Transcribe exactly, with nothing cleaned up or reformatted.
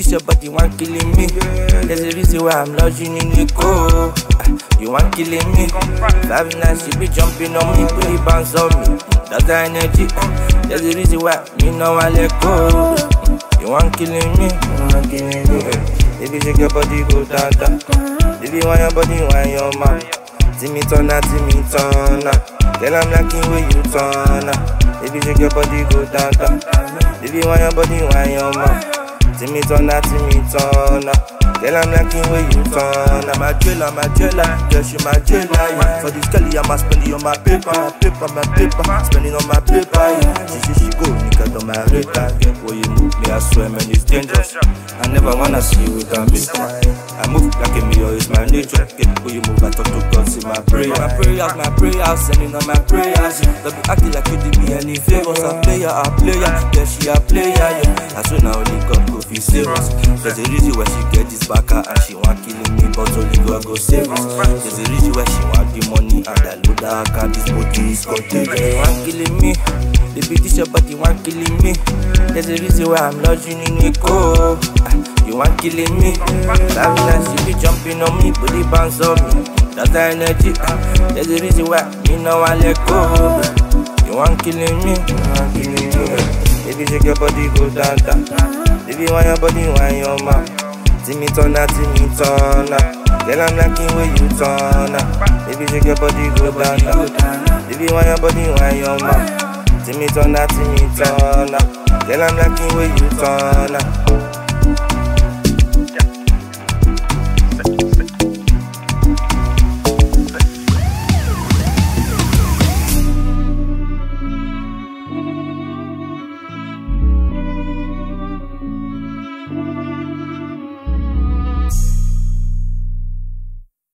this your body want killing me. There's a reason why I'm lodging in the cold. You want killing me. Five nights she be jumping on me, put it bounce on me. That's the energy. There's a reason why me know I let go. You want killing me, you want killing me. Baby shake your body go down down. Baby want your body want your mouth. See me turn out, see me turn out. Girl I'm liking where you turn out. Baby shake your body go down down. Baby want your body want your mouth. See me turn out, see me turn out. Girl, I'm liking where you turn. I'm a jailer, my jailer. Girl, she my jailer, yeah. For this girl, I'm a spending on my paper, my paper, my paper. Spending on my paper, yeah. She say she go, nigga, on my radar. Girl, where you move me, I swear, man, it's dangerous. I never wanna see you with a bitch. I move like a mirror, it's my nature. Get where you move, I talk to God, see my prayer. My prayers, my prayers, sending on my prayers. Don't be acting like you did me any favors. A player, a player, yeah, she a player, yeah. I swear now only God go feel serious. There's a reason why she get this back and she want killing me, but only God go save us. There's a reason why she want the money and I load her account. This body is contagious. You want killing me, baby, this your body want killing me. There's a reason why I'm lodging in the cold. You want killing me. That night she be jumping on me, body bounce on me. That's the energy. There's a reason why me know I let go. You want killing me, you want killing me. Baby shake your body go down down. Baby want your body want your mouth. See me turn out, see me turn out. Girl I'm liking where you turn out. Baby shake your body go down down. Baby want your body want your mouth. See me turn out, see me turn out. Girl I'm liking where you turn out.